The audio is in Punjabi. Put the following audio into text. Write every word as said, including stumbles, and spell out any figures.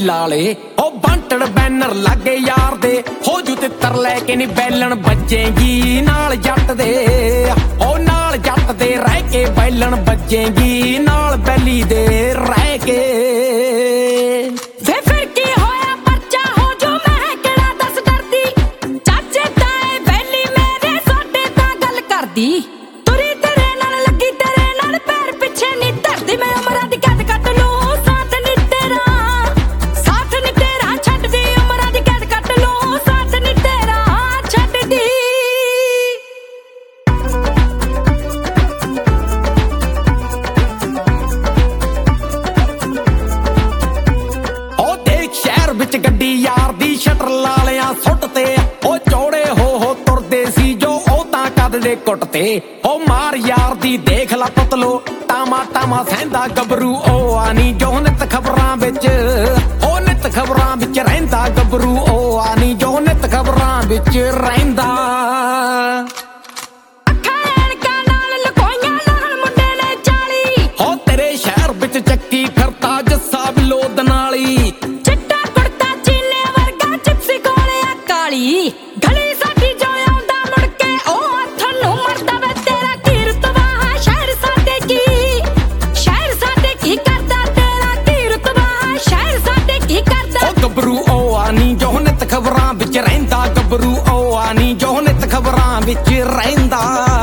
ਲਾਲੇ ਉਹ ਬੰਟੜ ਬੈਨਰ ਲਾਗੇ ਯਾਰ ਦੇ ਹੋ ਜੂ ਤਿੱਤਰ ਲੈ ਕੇ ਨੀ ਬੈਲਣ ਵੱਜੇਗੀ ਨਾਲ ਜੱਟ ਦੇ ਉਹ ਨਾਲ ਜੱਟ ਦੇ ਰਹਿ ਕੇ ਬੈਲਣ ਵੱਜੇਗੀ ਨਾਲ ਬੈਲੀ ਦੇ ਰਹਿ ਕੇ ਤੁਰੀ ਤੇਰੇ ਨਾਲ ਲੱਗੀ ਤੇਰੇ ਨਾਲ ਪੈਰ ਪਿੱਛੇ ਨੀ ਧਰਦੀ ਮੈਂ ਉਮਰਾਂ ਦੀ ਕੈਦ ਕੱਟ ਲੂੰ ਸਾਥ ਨੀ ਤੇਰਾ ਸਾਥ ਨੀ ਤੇਰਾ ਛੱਡਦੀ ਉਮਰਾਂ ਦੀ ਕੈਦ ਕੱਟ ਲੂੰ ਸਾਥ ਨੀ ਤੇਰਾ ਛੱਡਦੀ ਉਹ ਦੇਖ ਸ਼ਹਿਰ ਵਿੱਚ ਗੱਡੀ ਯਾਰ ਦੀ ਸ਼ਟਰ ਲਾਲਿਆਂ ਸੁੱਟ ਤੇ ਉਹ ਚੌੜੇ ਹੋ ਹੋ ਤੁਰਦੇ ਸੀ ਜੋ ਦੇ ਕੁੱਟ ਤੇ ਉਹ ਮਾਰ ਯਾਰ ਦੀ ਦੇਖ ਲਾ ਪਤਲੋ ਟਾਮਾ ਟਾਮਾ ਸਹਿੰਦਾ ਗੱਭਰੂ ਉਹ ਆਨੀ ਜੋ ਨਿਤ ਖਬਰਾਂ ਵਿੱਚ ਉਹ ਨਿਤ ਖਬਰਾਂ ਵਿੱਚ ਰਹਿੰਦਾ ਗੱਭਰੂ ਉਹ ਆਨੀ ਜੋ ਨਿਤ ਖਬਰਾਂ ਵਿੱਚ ਰਹਿੰਦਾ ਅੱਖਾਂ ਐਨਕਾਂ ਨਾਲ ਲੁਕੋਈਆਂ ਨਾਲ ਮੁੰਡੇ ਨੇ ਚਾਲੀ ਉਹ ਤੇਰੇ ਸ਼ਹਿਰ ਵਿੱਚ ਚੱਕੀ ਫਿਰਦਾ ਜੱਸਾ ਬਿਲੋਦ ਨਾਲੀ ਚਿੱਟਾ ਕੁੜਤਾ ਚੀਨੇ ਵਰਗਾ ਚਿਪਸੀ ਕੋਲੇ ਆ ਕਾਲੀ ਗਲੀ ਸਾਡੀ ਜੋ ਆਉਂਦਾ ਮੁੜ ਕੇ ਉਹ ਗੱਭਰੂ ਉਹ ਆਨੀ ਜੋ ਨਿਤ ਖਬਰਾਂ ਵਿੱਚ ਰਹਿੰਦਾ ਗੱਭਰੂ ਉਹ ਆਨੀ ਜੋ ਨਿਤ ਖਬਰਾਂ ਵਿੱਚ ਰਹਿੰਦਾ